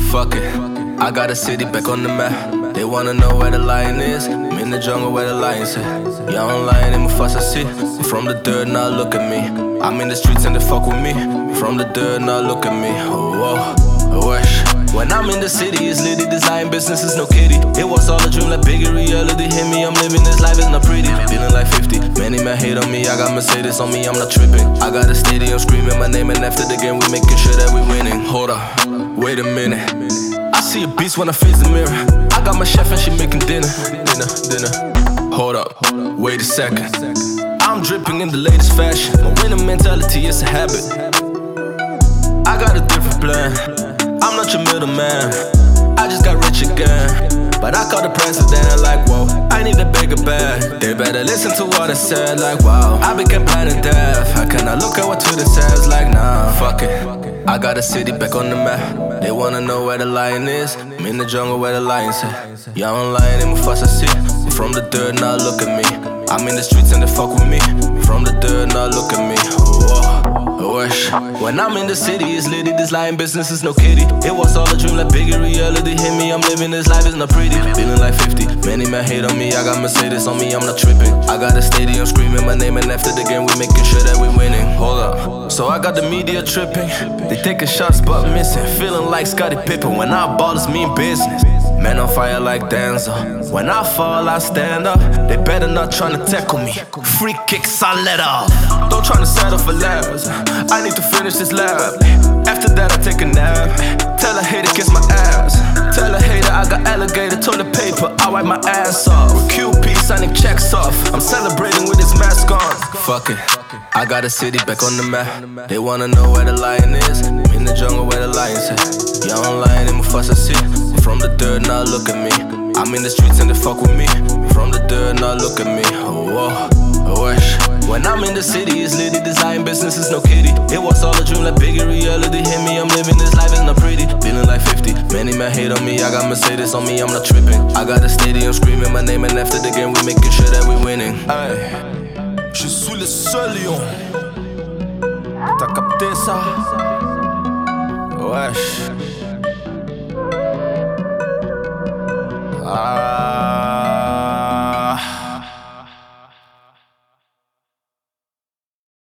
Fuck it, I got a city back on the map. They wanna know where the lion is. I'm in the jungle where the lions at. Young lion in Mufasa see. From the dirt, now look at me. I'm in the streets and they fuck with me. From the dirt, now look at me. Oh, whoa, wish. When I'm in the city, it's litty. Design business is no kitty. It was all a dream, like bigger reality hit me. I'm living this life, it's not pretty. Feeling like 50. Many men hate on me. I got Mercedes on me, I'm not tripping. I got a stadium screaming my name, and after the game, we making sure that we winning. Hold up, wait a minute. I see a beast when I face the mirror. I got my chef and she making dinner. Hold up, wait a second. I'm dripping in the latest fashion. My winning mentality is a habit. I got a different plan. I'm not your middleman. I just got rich again. But I call the president like, whoa, I need a bigger bag. They better listen to what I said, like, wow, I became planet death. How can I look at what Twitter says, like, nah, fuck it. I got a city back on the map. They wanna know where the lion is. I'm in the jungle where the lions at. Young lion in Mufasa see. From the dirt, now look at me. I'm in the streets and they fuck with me. From the dirt, now look at me. Whoa, wish. When I'm in the city, it's litty. This lion business is no kitty. It was all a dream, like bigger reality hit me. I'm living this life, it's not pretty. Feeling like 50. Many men hate on me. I got Mercedes on me, I'm not tripping. I got a stadium screaming my name, and after the game, we making sure that we winning. Hold up. So I got the media tripping. They taking shots but missing. Feeling like Scottie Pippen. When I ball, it's mean business. Man on fire like Denzel. When I fall, I stand up. They better not tryna tackle me. Free kicks, I let off. Don't tryna settle for less. I need to finish this lap. After that, I take a nap. Tell a hater kiss my ass. Tell a hater I got alligator toilet paper. I wipe my ass off. With QP signing checks off. I'm celebrating with his mask on. Fuck it, I got a city back on the map. They wanna know where the lion is. I'm in the jungle where the lions at. Young lion in Mufasa see. From the dirt, now look at me. I'm in the streets and they fuck with me. From the dirt, now look at me. Whoa, wish. When I'm in the city, it's litty. Design business is no kitty. It was all a dream, like bigger reality hit me. I'm living this life, it's not pretty. Feeling like 50. Many men hate on me. I got Mercedes on me, I'm not tripping. I got a stadium screaming my name, and after the game, we making sure that we winning. Hey, je suis le seul lion. T'as capté ça? Wesh.